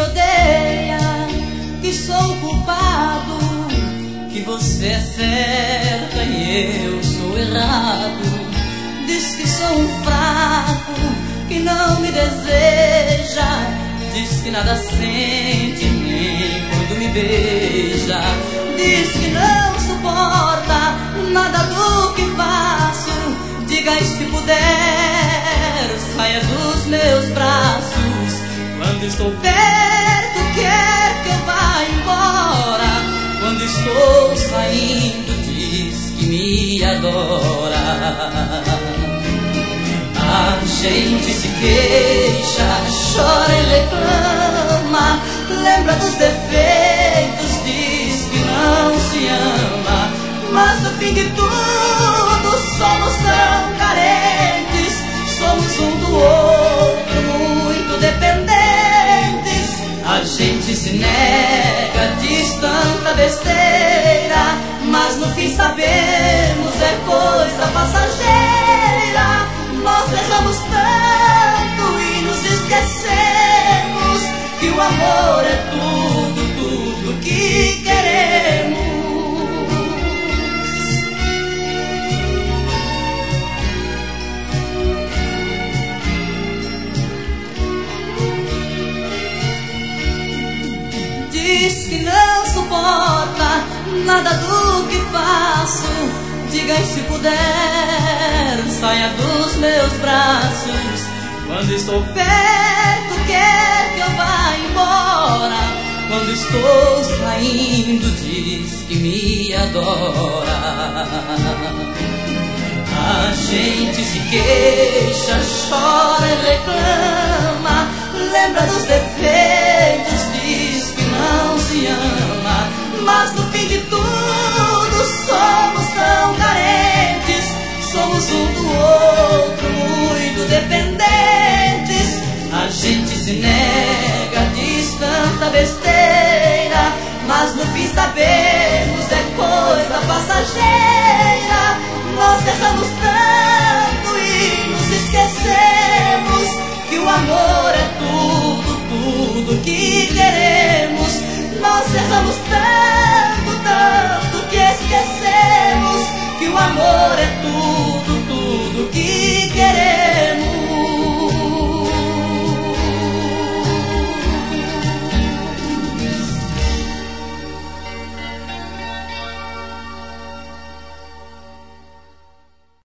odeia, que sou o culpado, que você é certa e eu sou errado. Diz que sou um fraco, que não me deseja. Diz que nada sente nem quando me beija. Diz que não suporta nada do que faço. Diga e se puder, saia dos meus braços. Quando estou perto, quer que eu vá embora. Quando estou saindo, diz que me adora. A gente se queixa, chora e reclama, lembra dos defeitos, diz que não se ama. Mas no fim de tudo somos tão carentes, somos um do outro muito dependentes. A gente se nega, diz tanta besteira, mas no fim sabemos é coisa passageira. Nós erramos tanto e nos esquecemos que o amor é tudo, tudo que queremos. Diz que não suporta nada do que faço. Diga e se puder, saia dos meus braços. Quando estou perto, quer que eu vá embora. Quando estou saindo, diz que me adora. A gente se queixa, chora e reclama, lembra dos defeitos, diz que não se ama. Mas no fim de tudo somos tão carentes, somos um do outro muito dependentes. A gente se nega, diz tanta besteira, mas no fim sabemos é coisa passageira. Nós erramos tanto e nos esquecemos que o amor é tudo, tudo que queremos. Nós erramos tanto, tanto que esquecemos que o amor é tudo,